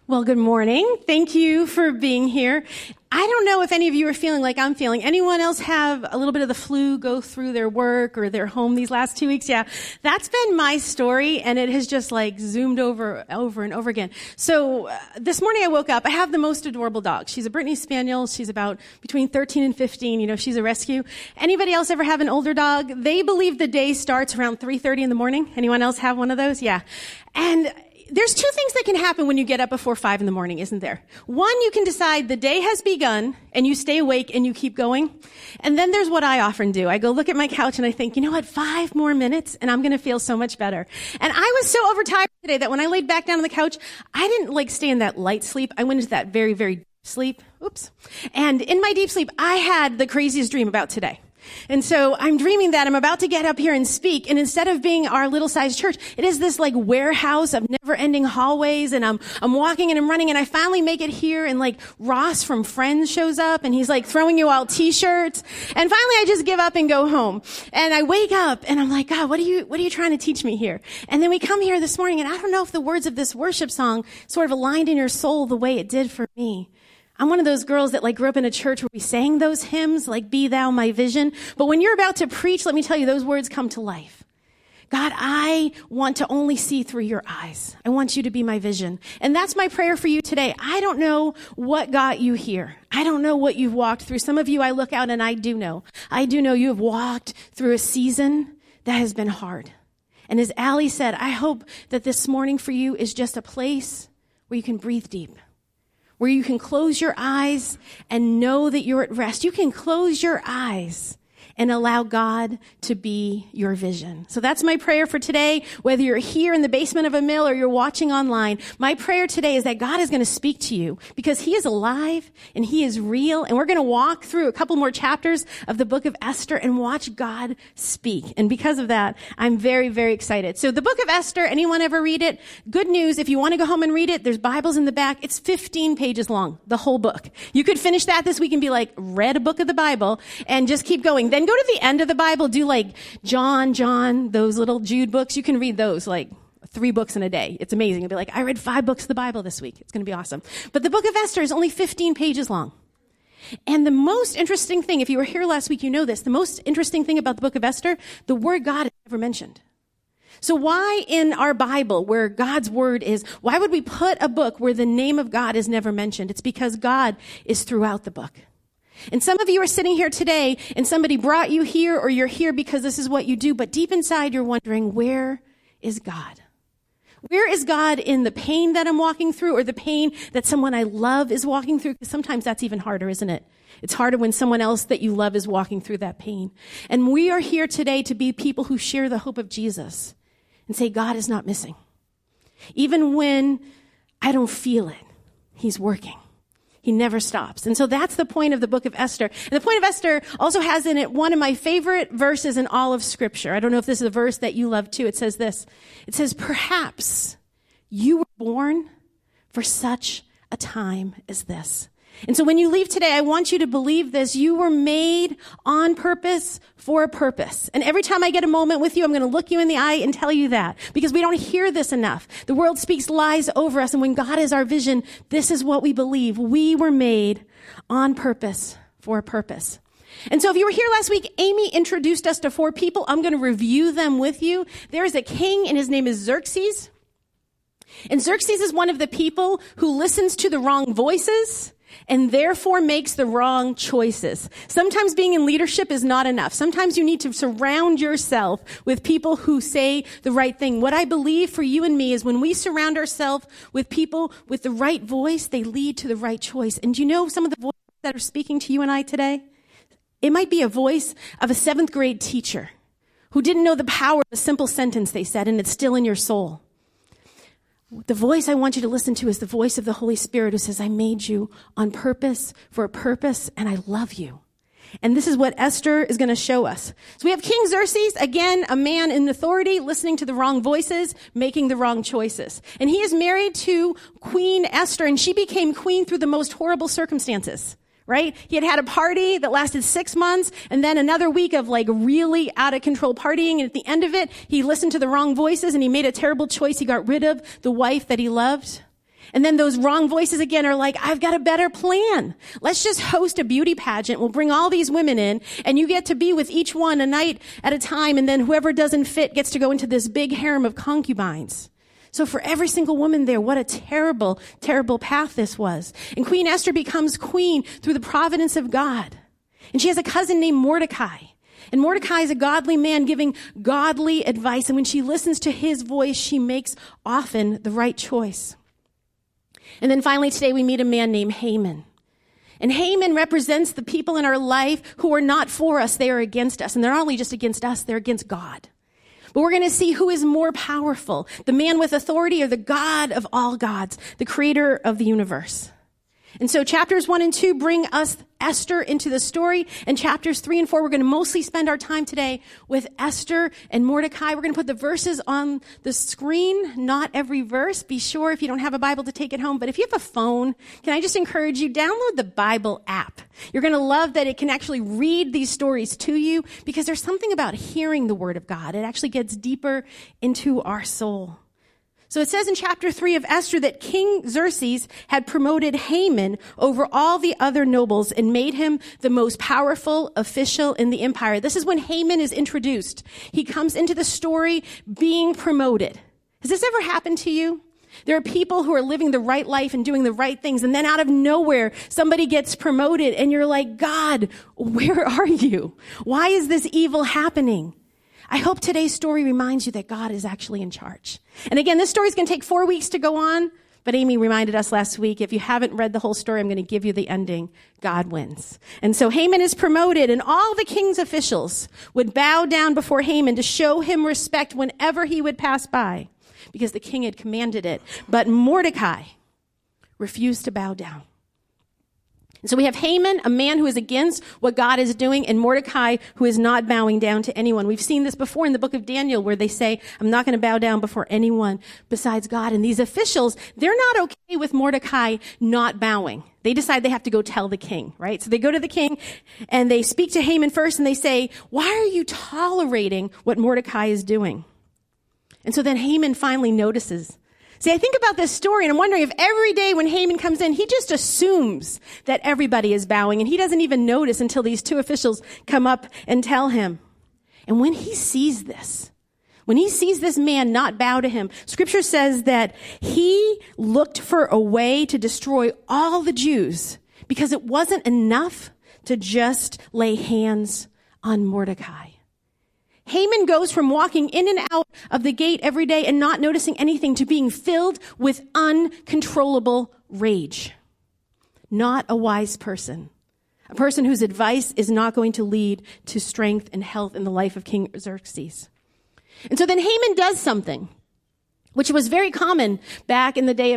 Well, good morning. Thank you for being here. I don't know if any of you are feeling like I'm feeling. Anyone else have a little bit of the flu go through their work or their home these last 2 weeks? Yeah, that's been my story, and it has just like zoomed over and over again. So this morning I woke up. I have the most adorable dog. She's a Brittany Spaniel. She's about between 13 and 15. You know, she's a rescue. Anybody else ever have an older dog? They believe the day starts around 3:30 in the morning. Anyone else have one of those? Yeah. And there's two things that can happen when you get up before 5 in the morning, isn't there? One, you can decide the day has begun and you stay awake and you keep going. And then there's what I often do. I go look at my couch and I think, you know what, 5 more minutes and I'm going to feel so much better. And I was so overtired today that when I laid back down on the couch, I didn't like stay in that light sleep. I went into that very, very deep sleep. Oops. And in my deep sleep, I had the craziest dream about today. And so I'm dreaming that I'm about to get up here and speak, and instead of being our little-sized church, it is this like warehouse of never-ending hallways, and I'm walking and I'm running, and I finally make it here, and like Ross from Friends shows up, and he's like throwing you out t-shirts, and finally I just give up and go home. And I wake up, and I'm like, God, what are you trying to teach me here? And then we come here this morning, and I don't know if the words of this worship song sort of aligned in your soul the way it did for me. I'm one of those girls that like grew up in a church where we sang those hymns, like Be Thou My Vision. But when you're about to preach, let me tell you, those words come to life. God, I want to only see through your eyes. I want you to be my vision. And that's my prayer for you today. I don't know what got you here. I don't know what you've walked through. Some of you, I look out and I do know. I do know you have walked through a season that has been hard. And as Allie said, I hope that this morning for you is just a place where you can breathe deep, where you can close your eyes and know that you're at rest. You can close your eyes and allow God to be your vision. So that's my prayer for today, whether you're here in the basement of a mill or you're watching online. My prayer today is that God is going to speak to you because he is alive and he is real. And we're going to walk through a couple more chapters of the book of Esther and watch God speak. And because of that, I'm very, very excited. So the book of Esther, anyone ever read it? Good news, if you want to go home and read it, there's Bibles in the back. It's 15 pages long, the whole book. You could finish that this week and be like, read a book of the Bible and just keep going. Then go to the end of the Bible, do like John, those little Jude books. You can read those like 3 books in a day. It's amazing. You'll be like, I read 5 books of the Bible this week. It's going to be awesome. But the book of Esther is only 15 pages long. And the most interesting thing, if you were here last week, you know this, the most interesting thing about the book of Esther, the word God is never mentioned. So why in our Bible, where God's word is, why would we put a book where the name of God is never mentioned? It's because God is throughout the book. And some of you are sitting here today and somebody brought you here or you're here because this is what you do. But deep inside, you're wondering, where is God? Where is God in the pain that I'm walking through or the pain that someone I love is walking through? Because sometimes that's even harder, isn't it? It's harder when someone else that you love is walking through that pain. And we are here today to be people who share the hope of Jesus and say, God is not missing. Even when I don't feel it, he's working. He never stops. And so that's the point of the book of Esther. And the point of Esther also has in it one of my favorite verses in all of Scripture. I don't know if this is a verse that you love too. It says this. It says, perhaps you were born for such a time as this. And so when you leave today, I want you to believe this. You were made on purpose for a purpose. And every time I get a moment with you, I'm going to look you in the eye and tell you that because we don't hear this enough. The world speaks lies over us. And when God is our vision, this is what we believe. We were made on purpose for a purpose. And so if you were here last week, Amy introduced us to 4 people. I'm going to review them with you. There is a king and his name is Xerxes. And Xerxes is one of the people who listens to the wrong voices and therefore makes the wrong choices. Sometimes being in leadership is not enough. Sometimes you need to surround yourself with people who say the right thing. What I believe for you and me is when we surround ourselves with people with the right voice, they lead to the right choice. And do you know some of the voices that are speaking to you and I today? It might be a voice of a 7th grade teacher who didn't know the power of a simple sentence they said, and it's still in your soul. The voice I want you to listen to is the voice of the Holy Spirit who says, I made you on purpose for a purpose, and I love you. And this is what Esther is going to show us. So we have King Xerxes, again, a man in authority, listening to the wrong voices, making the wrong choices. And he is married to Queen Esther, and she became queen through the most horrible circumstances. Right? He had a party that lasted 6 months and then another week of like really out of control partying. And at the end of it, he listened to the wrong voices and he made a terrible choice. He got rid of the wife that he loved. And then those wrong voices again are like, I've got a better plan. Let's just host a beauty pageant. We'll bring all these women in and you get to be with each one a night at a time. And then whoever doesn't fit gets to go into this big harem of concubines. So for every single woman there, what a terrible, terrible path this was. And Queen Esther becomes queen through the providence of God. And she has a cousin named Mordecai. And Mordecai is a godly man giving godly advice. And when she listens to his voice, she makes often the right choice. And then finally today we meet a man named Haman. And Haman represents the people in our life who are not for us, they are against us. And they're not only just against us, they're against God. But we're going to see who is more powerful, the man with authority or the God of all gods, the creator of the universe. And so chapters 1 and 2 bring us Esther into the story. And chapters 3 and 4, we're going to mostly spend our time today with Esther and Mordecai. We're going to put the verses on the screen, not every verse. Be sure if you don't have a Bible to take it home. But if you have a phone, can I just encourage you, download the Bible app. You're going to love that it can actually read these stories to you because there's something about hearing the word of God. It actually gets deeper into our soul. So it says in chapter 3 of Esther that King Xerxes had promoted Haman over all the other nobles and made him the most powerful official in the empire. This is when Haman is introduced. He comes into the story being promoted. Has this ever happened to you? There are people who are living the right life and doing the right things, and then out of nowhere, somebody gets promoted, and you're like, God, where are you? Why is this evil happening? I hope today's story reminds you that God is actually in charge. And again, this story is going to take 4 weeks to go on, but Amy reminded us last week, if you haven't read the whole story, I'm going to give you the ending. God wins. And so Haman is promoted, and all the king's officials would bow down before Haman to show him respect whenever he would pass by, because the king had commanded it. But Mordecai refused to bow down. So we have Haman, a man who is against what God is doing, and Mordecai, who is not bowing down to anyone. We've seen this before in the book of Daniel, where they say, I'm not going to bow down before anyone besides God. And these officials, they're not okay with Mordecai not bowing. They decide they have to go tell the king, right? So they go to the king, and they speak to Haman first, and they say, why are you tolerating what Mordecai is doing? And so then Haman finally notices. See, I think about this story and I'm wondering if every day when Haman comes in, he just assumes that everybody is bowing and he doesn't even notice until these two officials come up and tell him. And when he sees this man not bow to him, scripture says that he looked for a way to destroy all the Jews because it wasn't enough to just lay hands on Mordecai. Haman goes from walking in and out of the gate every day and not noticing anything to being filled with uncontrollable rage. Not a wise person. A person whose advice is not going to lead to strength and health in the life of King Xerxes. And so then Haman does something, which was very common back in the day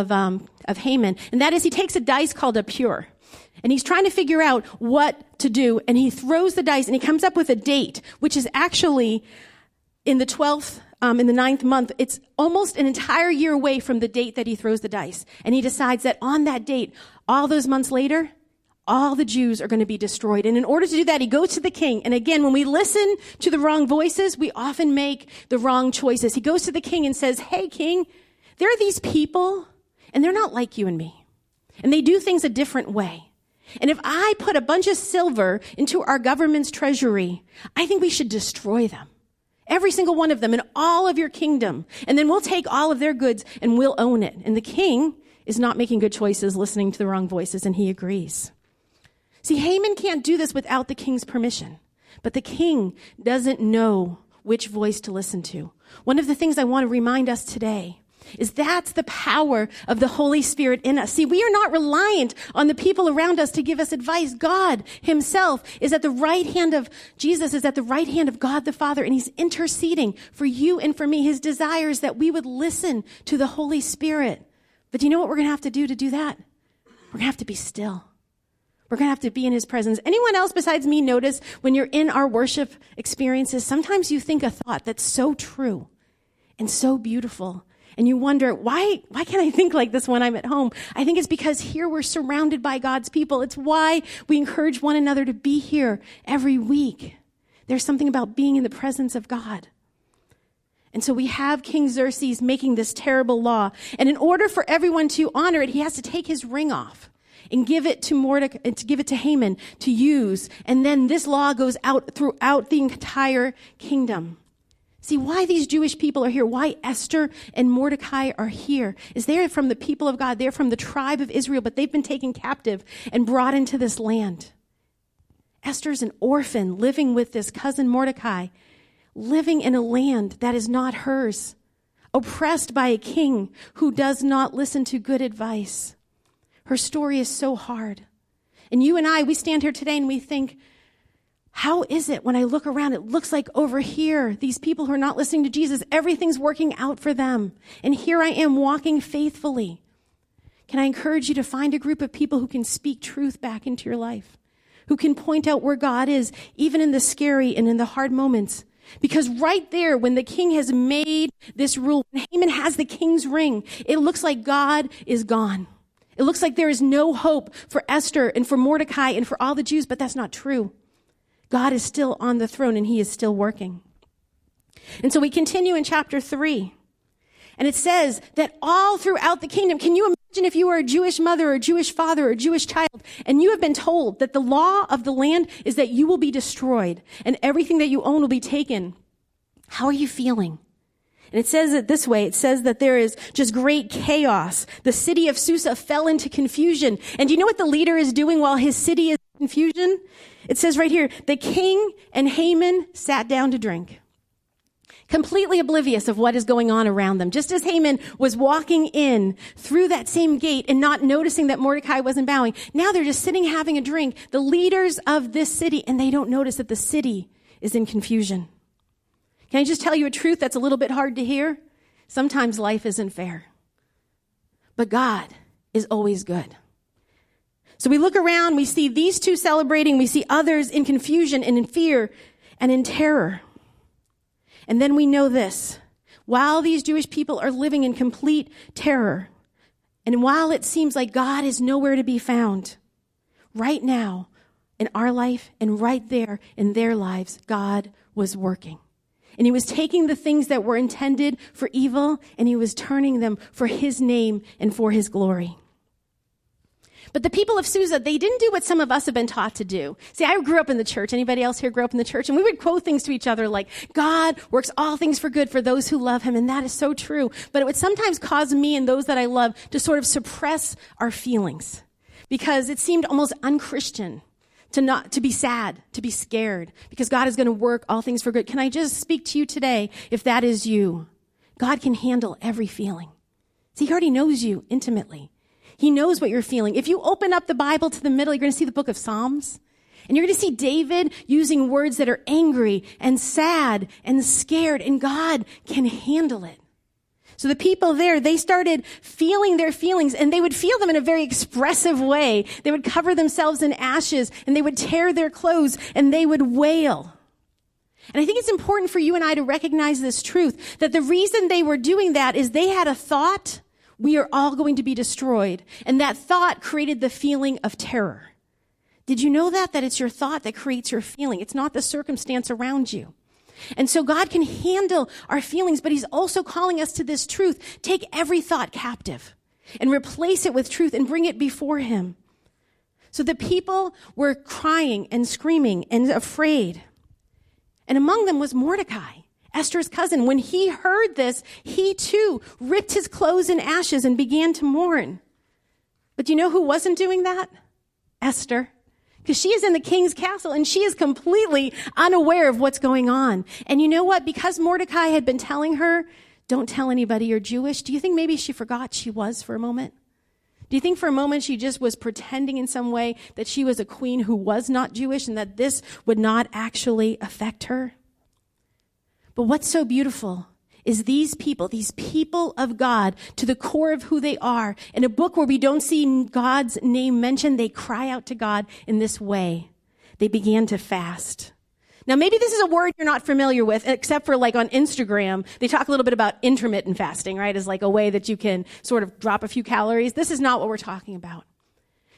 of Haman. And that is he takes a dice called a pure. And he's trying to figure out what to do. And he throws the dice and he comes up with a date, which is actually in the 12th, in the 9th month. It's almost an entire year away from the date that he throws the dice. And he decides that on that date, all those months later, all the Jews are going to be destroyed. And in order to do that, he goes to the king. And again, when we listen to the wrong voices, we often make the wrong choices. He goes to the king and says, hey, king, there are these people and they're not like you and me. And they do things a different way. And if I put a bunch of silver into our government's treasury, I think we should destroy them. Every single one of them in all of your kingdom. And then we'll take all of their goods and we'll own it. And the king is not making good choices, listening to the wrong voices, and he agrees. See, Haman can't do this without the king's permission. But the king doesn't know which voice to listen to. One of the things I want to remind us today is that's the power of the Holy Spirit in us. See, we are not reliant on the people around us to give us advice. God himself is at the right hand of Jesus, is at the right hand of God the Father, and he's interceding for you and for me. His desire is that we would listen to the Holy Spirit. But do you know what we're going to have to do that? We're going to have to be still. We're going to have to be in his presence. Anyone else besides me notice when you're in our worship experiences, sometimes you think a thought that's so true and so beautiful. And you wonder, why can't I think like this when I'm at home? I think it's because here we're surrounded by God's people. It's why we encourage one another to be here every week. There's something about being in the presence of God. And so we have King Xerxes making this terrible law. And in order for everyone to honor it, he has to take his ring off and give it to Mordecai, and to give it to Haman to use. And then this law goes out throughout the entire kingdom. See, why these Jewish people are here, why Esther and Mordecai are here, is they're from the people of God. They're from the tribe of Israel, but they've been taken captive and brought into this land. Esther's an orphan living with this cousin Mordecai, living in a land that is not hers, oppressed by a king who does not listen to good advice. Her story is so hard. And you and I, we stand here today and we think, how is it when I look around, it looks like over here, these people who are not listening to Jesus, everything's working out for them. And here I am walking faithfully. Can I encourage you to find a group of people who can speak truth back into your life, who can point out where God is, even in the scary and in the hard moments? Because right there, when the king has made this rule, when Haman has the king's ring, it looks like God is gone. It looks like there is no hope for Esther and for Mordecai and for all the Jews, but that's not true. God is still on the throne and he is still working. And so we continue in chapter 3. And it says that all throughout the kingdom, can you imagine if you were a Jewish mother or a Jewish father or a Jewish child, and you have been told that the law of the land is that you will be destroyed and everything that you own will be taken? How are you feeling? And it says it this way. It says that there is just great chaos. The city of Susa fell into confusion. And do you know what the leader is doing while his city is in confusion? It says right here, the king and Haman sat down to drink, completely oblivious of what is going on around them. Just as Haman was walking in through that same gate and not noticing that Mordecai wasn't bowing, now they're just sitting having a drink, the leaders of this city, and they don't notice that the city is in confusion. Can I just tell you a truth that's a little bit hard to hear? Sometimes life isn't fair. But God is always good. So we look around, we see these two celebrating, we see others in confusion and in fear and in terror. And then we know this. While these Jewish people are living in complete terror, and while it seems like God is nowhere to be found, right now in our life and right there in their lives, God was working. And he was taking the things that were intended for evil and he was turning them for his name and for his glory. But the people of Susa, they didn't do what some of us have been taught to do. See, I grew up in the church. Anybody else here grew up in the church? And we would quote things to each other like, God works all things for good for those who love him. And that is so true. But it would sometimes cause me and those that I love to sort of suppress our feelings because it seemed almost unchristian to be sad, to be scared, because God is going to work all things for good. Can I just speak to you today, if that is you? God can handle every feeling. See, he already knows you intimately. He knows what you're feeling. If you open up the Bible to the middle, you're going to see the book of Psalms. And you're going to see David using words that are angry and sad and scared, and God can handle it. So the people there, they started feeling their feelings, and they would feel them in a very expressive way. They would cover themselves in ashes, and they would tear their clothes, and they would wail. And I think it's important for you and I to recognize this truth, that the reason they were doing that is they had a thought, we are all going to be destroyed. And that thought created the feeling of terror. Did you know that? That it's your thought that creates your feeling. It's not the circumstance around you. And so God can handle our feelings, but he's also calling us to this truth. Take every thought captive and replace it with truth and bring it before him. So the people were crying and screaming and afraid. And among them was Mordecai, Esther's cousin. When he heard this, he too ripped his clothes in ashes and began to mourn. But do you know who wasn't doing that? Esther. Because she is in the king's castle and she is completely unaware of what's going on. And you know what? Because Mordecai had been telling her, don't tell anybody you're Jewish, do you think maybe she forgot she was for a moment? Do you think for a moment she just was pretending in some way that she was a queen who was not Jewish and that this would not actually affect her? But what's so beautiful is these people of God, to the core of who they are, in a book where we don't see God's name mentioned, they cry out to God in this way. They began to fast. Now, maybe this is a word you're not familiar with, except for like on Instagram, they talk a little bit about intermittent fasting, right? As like a way that you can sort of drop a few calories. This is not what we're talking about.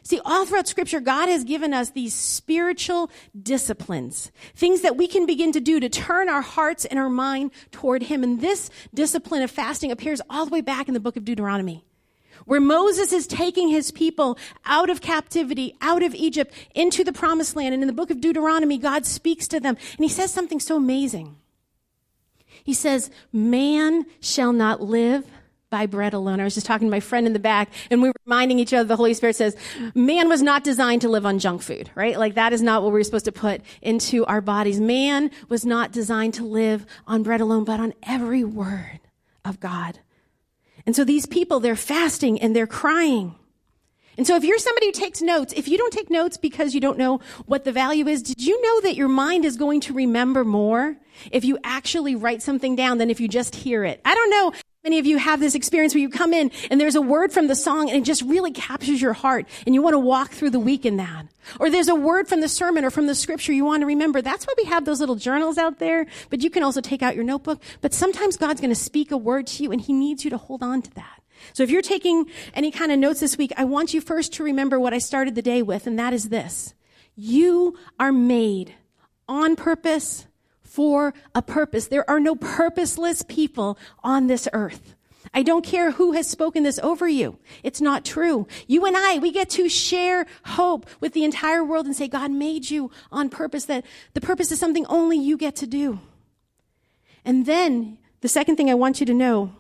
See, all throughout Scripture, God has given us these spiritual disciplines, things that we can begin to do to turn our hearts and our mind toward Him. And this discipline of fasting appears all the way back in the book of Deuteronomy, where Moses is taking his people out of captivity, out of Egypt, into the promised land. And in the book of Deuteronomy, God speaks to them, and He says something so amazing. He says, man shall not live by bread alone. I was just talking to my friend in the back, and we were reminding each other, the Holy Spirit says, man was not designed to live on junk food, right? Like that is not what we're supposed to put into our bodies. Man was not designed to live on bread alone, but on every word of God. And so these people, they're fasting and they're crying. And so if you're somebody who takes notes, if you don't take notes because you don't know what the value is, did you know that your mind is going to remember more if you actually write something down than if you just hear it? I don't know. Many of you have this experience where you come in and there's a word from the song and it just really captures your heart and you want to walk through the week in that. Or there's a word from the sermon or from the scripture you want to remember. That's why we have those little journals out there, but you can also take out your notebook. But sometimes God's going to speak a word to you and He needs you to hold on to that. So if you're taking any kind of notes this week, I want you first to remember what I started the day with, and that is this. You are made on purpose for a purpose. There are no purposeless people on this earth. I don't care who has spoken this over you. It's not true. You and I, we get to share hope with the entire world and say, God made you on purpose, that the purpose is something only you get to do. And then the second thing I want you to know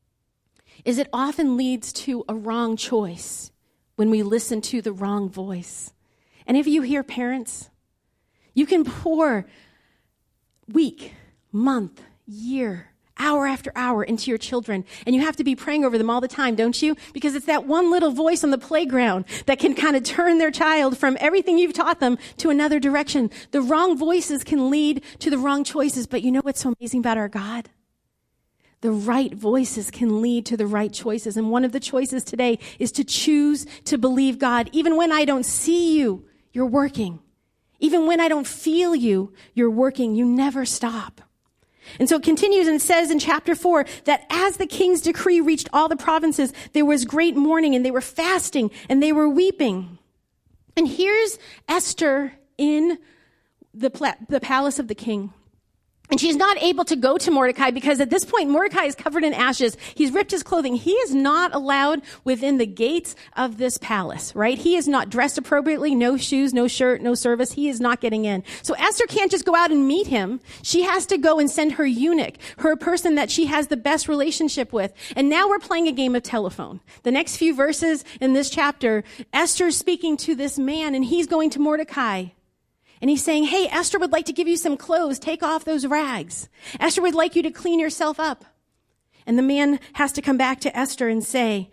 is it often leads to a wrong choice when we listen to the wrong voice. And if you hear parents, you can pour week, month, year, hour after hour into your children. And you have to be praying over them all the time, don't you? Because it's that one little voice on the playground that can kind of turn their child from everything you've taught them to another direction. The wrong voices can lead to the wrong choices. But you know what's so amazing about our God? The right voices can lead to the right choices. And one of the choices today is to choose to believe God. Even when I don't see you, you're working. Even when I don't feel you, you're working. You never stop. And so it continues and it says in chapter 4 that as the king's decree reached all the provinces, there was great mourning and they were fasting and they were weeping. And here's Esther in the palace of the king. And she's not able to go to Mordecai because at this point, Mordecai is covered in ashes. He's ripped his clothing. He is not allowed within the gates of this palace, right? He is not dressed appropriately, no shoes, no shirt, no service. He is not getting in. So Esther can't just go out and meet him. She has to go and send her eunuch, her person that she has the best relationship with. And now we're playing a game of telephone. The next few verses in this chapter, Esther's speaking to this man and he's going to Mordecai. And he's saying, hey, Esther would like to give you some clothes. Take off those rags. Esther would like you to clean yourself up. And the man has to come back to Esther and say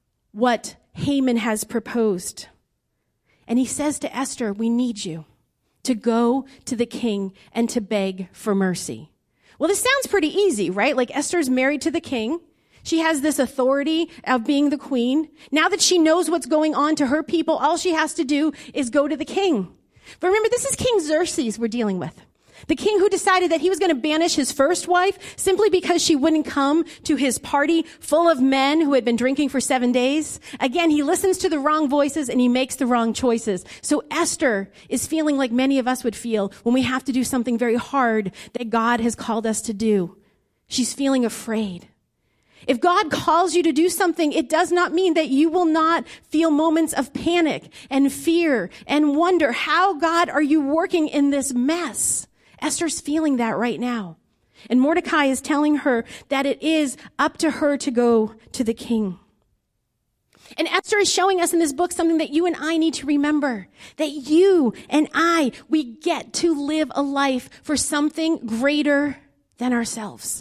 what Haman has proposed. And he says to Esther, we need you to go to the king and to beg for mercy. Well, this sounds pretty easy, right? Like Esther's married to the king. She has this authority of being the queen. Now that she knows what's going on to her people, all she has to do is go to the king. But remember, this is King Xerxes we're dealing with. The king who decided that he was going to banish his first wife simply because she wouldn't come to his party full of men who had been drinking for 7 days. Again, he listens to the wrong voices and he makes the wrong choices. So Esther is feeling like many of us would feel when we have to do something very hard that God has called us to do. She's feeling afraid. If God calls you to do something, it does not mean that you will not feel moments of panic and fear and wonder, how, God, are you working in this mess? Esther's feeling that right now. And Mordecai is telling her that it is up to her to go to the king. And Esther is showing us in this book something that you and I need to remember, that you and I, we get to live a life for something greater than ourselves.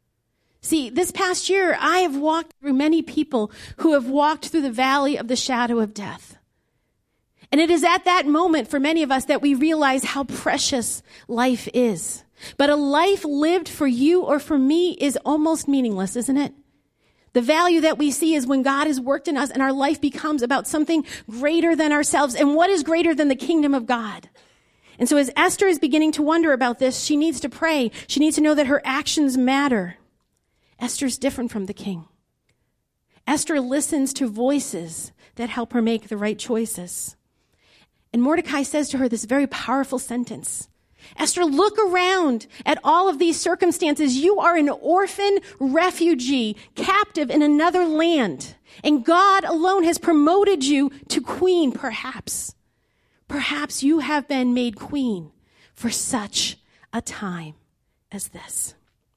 See, this past year, I have walked through many people who have walked through the valley of the shadow of death. And it is at that moment for many of us that we realize how precious life is. But a life lived for you or for me is almost meaningless, isn't it? The value that we see is when God has worked in us and our life becomes about something greater than ourselves. And what is greater than the kingdom of God? And so as Esther is beginning to wonder about this, she needs to pray. She needs to know that her actions matter. Esther's different from the king. Esther listens to voices that help her make the right choices. And Mordecai says to her this very powerful sentence. Esther, look around at all of these circumstances. You are an orphan refugee, captive in another land. And God alone has promoted you to queen, perhaps. Perhaps you have been made queen for such a time as this.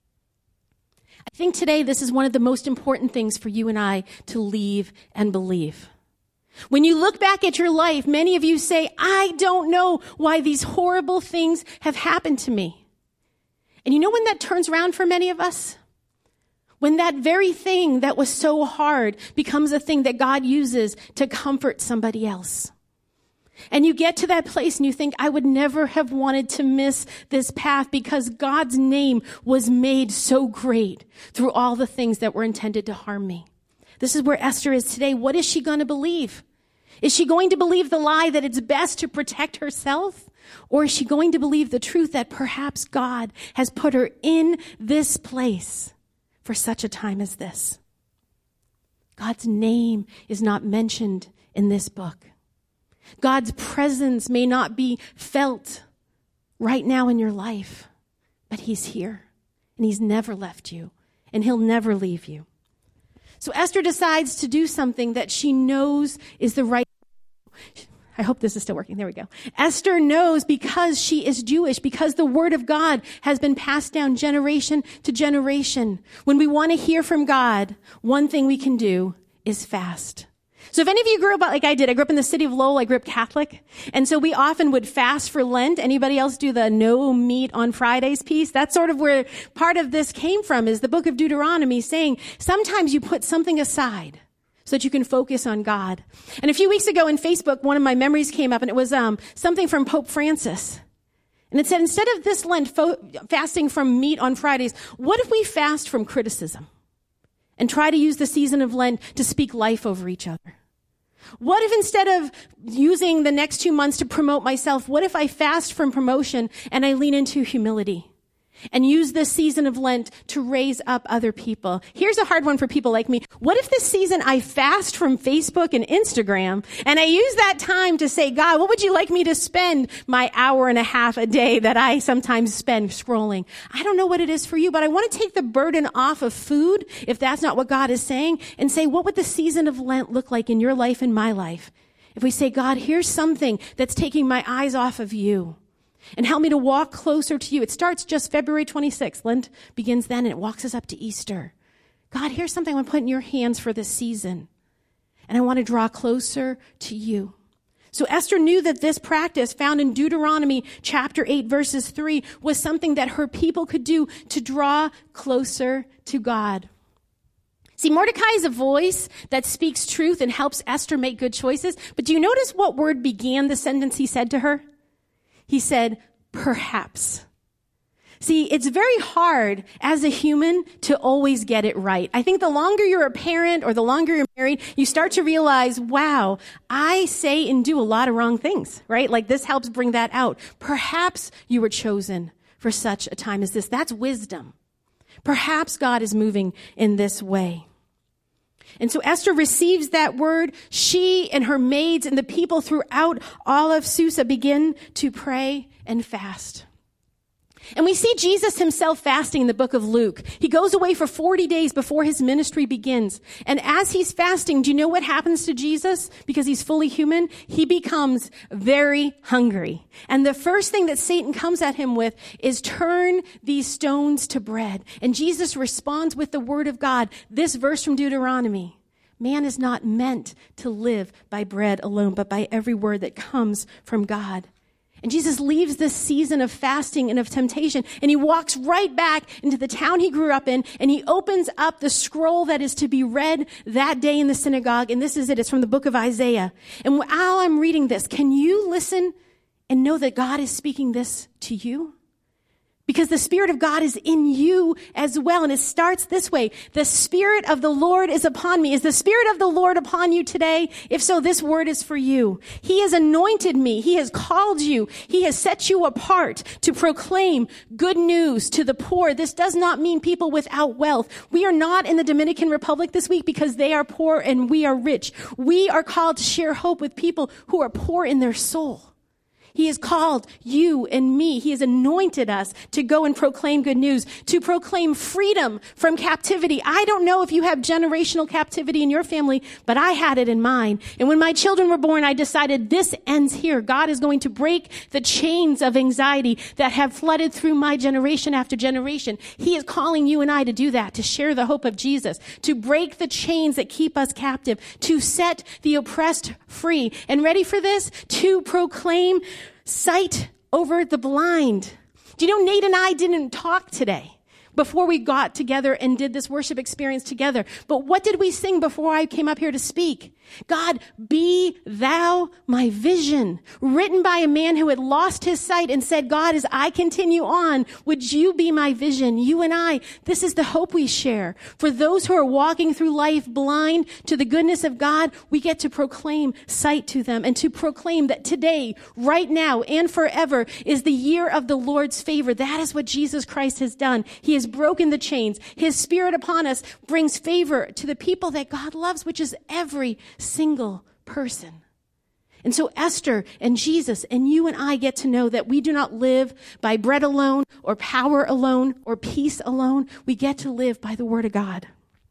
I think today this is one of the most important things for you and I to leave and believe. When you look back at your life, many of you say, I don't know why these horrible things have happened to me. And you know when that turns around for many of us? When that very thing that was so hard becomes a thing that God uses to comfort somebody else. And you get to that place and you think, I would never have wanted to miss this path because God's name was made so great through all the things that were intended to harm me. This is where Esther is today. What is she going to believe? Is she going to believe the lie that it's best to protect herself? Or is she going to believe the truth that perhaps God has put her in this place for such a time as this? God's name is not mentioned in this book. God's presence may not be felt right now in your life, but he's here and he's never left you and he'll never leave you. So Esther decides to do something that she knows is the right. I hope this is still working. There we go. Esther knows because she is Jewish, because the word of God has been passed down generation to generation. When we want to hear from God, one thing we can do is fast. So if any of you grew up like I did, I grew up in the city of Lowell, I grew up Catholic. And so we often would fast for Lent. Anybody else do the no meat on Fridays piece? That's sort of where part of this came from, is the book of Deuteronomy saying sometimes you put something aside so that you can focus on God. And a few weeks ago in Facebook, one of my memories came up and it was something from Pope Francis. And it said, instead of this Lent fasting from meat on Fridays, what if we fast from criticism and try to use the season of Lent to speak life over each other? What if instead of using the next 2 months to promote myself, what if I fast from promotion and I lean into humility and use this season of Lent to raise up other people? Here's a hard one for people like me. What if this season I fast from Facebook and Instagram and I use that time to say, God, what would you like me to spend my hour and a half a day that I sometimes spend scrolling? I don't know what it is for you, but I want to take the burden off of food, if that's not what God is saying, and say, what would the season of Lent look like in your life and my life? If we say, God, here's something that's taking my eyes off of you. And help me to walk closer to you. It starts just February 26th. Lent begins then and it walks us up to Easter. God, here's something I want to put in your hands for this season. And I want to draw closer to you. So Esther knew that this practice found in Deuteronomy chapter 8 verses 3 was something that her people could do to draw closer to God. See, Mordecai is a voice that speaks truth and helps Esther make good choices. But do you notice what word began the sentence he said to her? He said, perhaps. See, it's very hard as a human to always get it right. I think the longer you're a parent or the longer you're married, you start to realize, wow, I say and do a lot of wrong things, right? Like this helps bring that out. Perhaps you were chosen for such a time as this. That's wisdom. Perhaps God is moving in this way. And so Esther receives that word. She and her maids and the people throughout all of Susa begin to pray and fast. And we see Jesus himself fasting in the book of Luke. He goes away for 40 days before his ministry begins. And as he's fasting, do you know what happens to Jesus? Because he's fully human, he becomes very hungry. And the first thing that Satan comes at him with is turn these stones to bread. And Jesus responds with the word of God. This verse from Deuteronomy. Man is not meant to live by bread alone, but by every word that comes from God. And Jesus leaves this season of fasting and of temptation, and he walks right back into the town he grew up in, and he opens up the scroll that is to be read that day in the synagogue. And this is it. It's from the book of Isaiah. And while I'm reading this, can you listen and know that God is speaking this to you? Because the Spirit of God is in you as well. And it starts this way. The Spirit of the Lord is upon me. Is the Spirit of the Lord upon you today? If so, this word is for you. He has anointed me. He has called you. He has set you apart to proclaim good news to the poor. This does not mean people without wealth. We are not in the Dominican Republic this week because they are poor and we are rich. We are called to share hope with people who are poor in their soul. He has called you and me. He has anointed us to go and proclaim good news, to proclaim freedom from captivity. I don't know if you have generational captivity in your family, but I had it in mine. And when my children were born, I decided this ends here. God is going to break the chains of anxiety that have flooded through my generation after generation. He is calling you and I to do that, to share the hope of Jesus, to break the chains that keep us captive, to set the oppressed free. And ready for this? To proclaim sight over the blind. Do you know Nate and I didn't talk today before we got together and did this worship experience together? But what did we sing before I came up here to speak? God, be thou my vision, written by a man who had lost his sight and said, God, as I continue on, would you be my vision? You and I, this is the hope we share. For those who are walking through life blind to the goodness of God, we get to proclaim sight to them and to proclaim that today, right now, and forever is the year of the Lord's favor. That is what Jesus Christ has done. He has broken the chains. His Spirit upon us brings favor to the people that God loves, which is every single person. And so Esther and Jesus and you and I get to know that we do not live by bread alone or power alone or peace alone. We get to live by the word of God.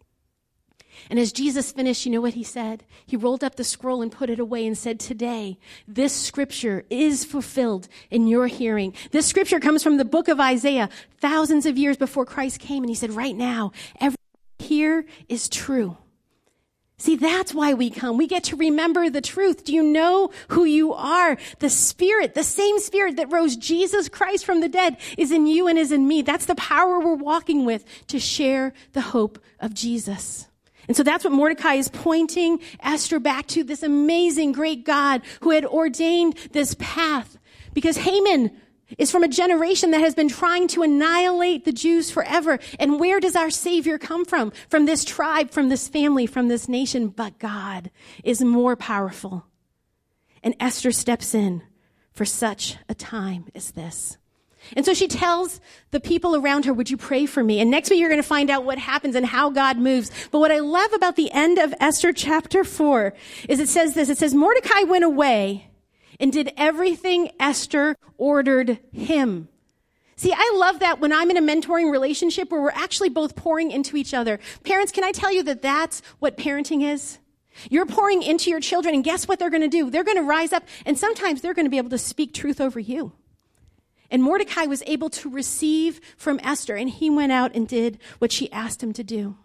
And as Jesus finished, you know what he said? He rolled up the scroll and put it away and said, today, this scripture is fulfilled in your hearing. This scripture comes from the book of Isaiah, thousands of years before Christ came. And he said, right now, everything here is true. See, that's why we come. We get to remember the truth. Do you know who you are? The Spirit, the same Spirit that rose Jesus Christ from the dead is in you and is in me. That's the power we're walking with to share the hope of Jesus. And so that's what Mordecai is pointing Esther back to, this amazing great God who had ordained this path. Because Haman is from a generation that has been trying to annihilate the Jews forever. And where does our Savior come from? From this tribe, from this family, from this nation. But God is more powerful. And Esther steps in for such a time as this. And so she tells the people around her, would you pray for me? And next week you're going to find out what happens and how God moves. But what I love about the end of Esther chapter 4 is it says this. It says, Mordecai went away and did everything Esther ordered him. See, I love that when I'm in a mentoring relationship where we're actually both pouring into each other. Parents, can I tell you that that's what parenting is? You're pouring into your children, and guess what they're going to do? They're going to rise up, and sometimes they're going to be able to speak truth over you. And Mordecai was able to receive from Esther, and he went out and did what she asked him to do.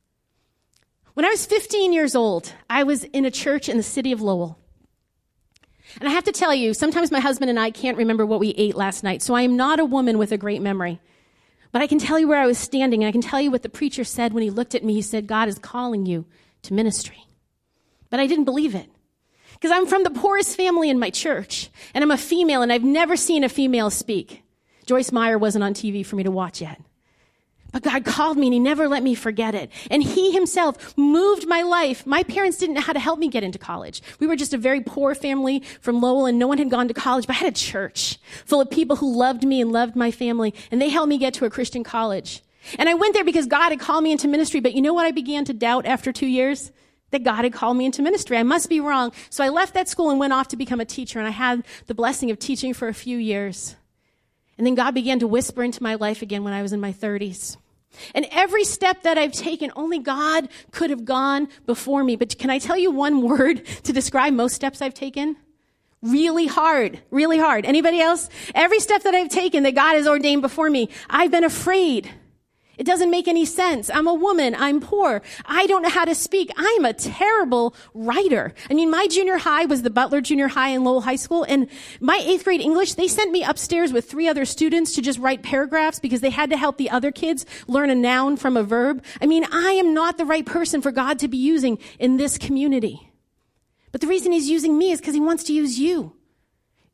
When I was 15 years old, I was in a church in the city of Lowell. And I have to tell you, sometimes my husband and I can't remember what we ate last night, so I am not a woman with a great memory. But I can tell you where I was standing, and I can tell you what the preacher said when he looked at me. He said, God is calling you to ministry. But I didn't believe it. Because I'm from the poorest family in my church, and I'm a female, and I've never seen a female speak. Joyce Meyer wasn't on TV for me to watch yet. But God called me, and he never let me forget it. And he himself moved my life. My parents didn't know how to help me get into college. We were just a very poor family from Lowell, and no one had gone to college. But I had a church full of people who loved me and loved my family, and they helped me get to a Christian college. And I went there because God had called me into ministry. But you know what I began to doubt after 2 years? That God had called me into ministry. I must be wrong. So I left that school and went off to become a teacher, and I had the blessing of teaching for a few years. And then God began to whisper into my life again when I was in my 30s. And every step that I've taken, only God could have gone before me. But can I tell you one word to describe most steps I've taken? Really hard. Really hard. Anybody else? Every step that I've taken that God has ordained before me, I've been afraid. It doesn't make any sense. I'm a woman. I'm poor. I don't know how to speak. I'm a terrible writer. I mean, my junior high was the Butler Junior High in Lowell High School, and my 8th grade English, they sent me upstairs with 3 other students to just write paragraphs because they had to help the other kids learn a noun from a verb. I mean, I am not the right person for God to be using in this community. But the reason he's using me is because he wants to use you.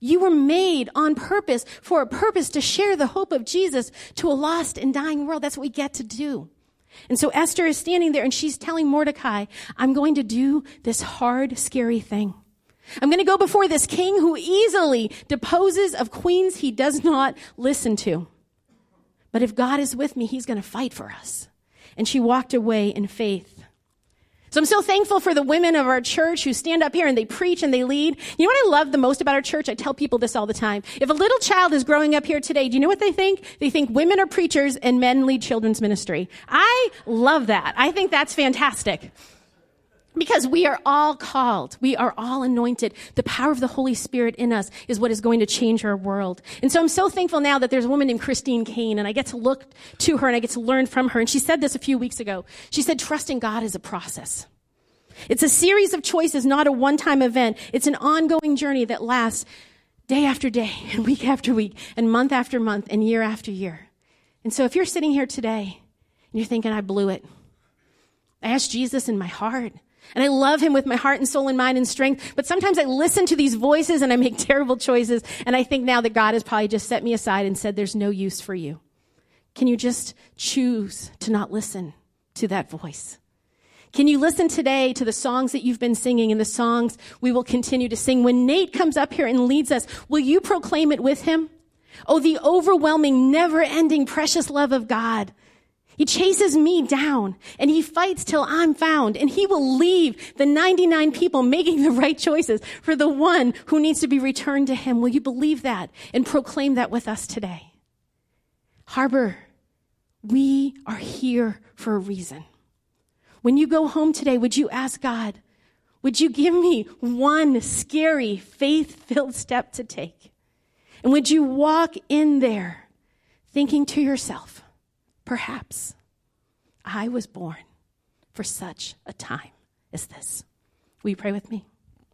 You were made on purpose, for a purpose to share the hope of Jesus to a lost and dying world. That's what we get to do. And so Esther is standing there and she's telling Mordecai, I'm going to do this hard, scary thing. I'm going to go before this king who easily deposes of queens he does not listen to. But if God is with me, he's going to fight for us. And she walked away in faith. So I'm so thankful for the women of our church who stand up here and they preach and they lead. You know what I love the most about our church? I tell people this all the time. If a little child is growing up here today, do you know what they think? They think women are preachers and men lead children's ministry. I love that. I think that's fantastic. Because we are all called. We are all anointed. The power of the Holy Spirit in us is what is going to change our world. And so I'm so thankful now that there's a woman named Christine Kane, and I get to look to her and I get to learn from her. And she said this a few weeks ago. She said, trusting God is a process. It's a series of choices, not a one-time event. It's an ongoing journey that lasts day after day and week after week and month after month and year after year. And so if you're sitting here today and you're thinking, I blew it. I asked Jesus in my heart. And I love him with my heart and soul and mind and strength. But sometimes I listen to these voices and I make terrible choices. And I think now that God has probably just set me aside and said, there's no use for you. Can you just choose to not listen to that voice? Can you listen today to the songs that you've been singing and the songs we will continue to sing? When Nate comes up here and leads us, will you proclaim it with him? Oh, the overwhelming, never-ending, precious love of God. He chases me down and he fights till I'm found, and he will leave the 99 people making the right choices for the one who needs to be returned to him. Will you believe that and proclaim that with us today? Harbor, we are here for a reason. When you go home today, would you ask God, would you give me one scary, faith-filled step to take? And would you walk in there thinking to yourself, perhaps I was born for such a time as this. Will you pray with me?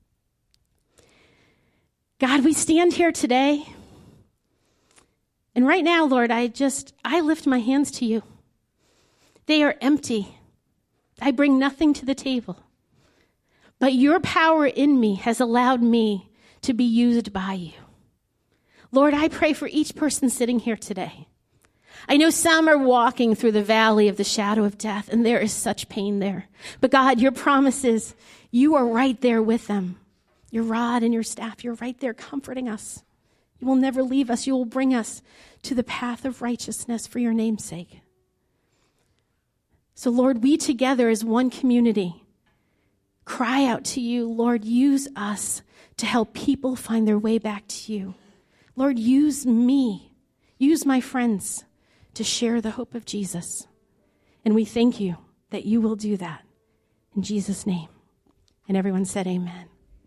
God, we stand here today. And right now, Lord, I lift my hands to you. They are empty. I bring nothing to the table. But your power in me has allowed me to be used by you. Lord, I pray for each person sitting here today. I know some are walking through the valley of the shadow of death, and there is such pain there. But God, your promise is you are right there with them. Your rod and your staff, you're right there comforting us. You will never leave us. You will bring us to the path of righteousness for your name's sake. So, Lord, we together as one community cry out to you, Lord, use us to help people find their way back to you. Lord, use me, use my friends to share the hope of Jesus. And we thank you that you will do that. In Jesus' name. And everyone said amen.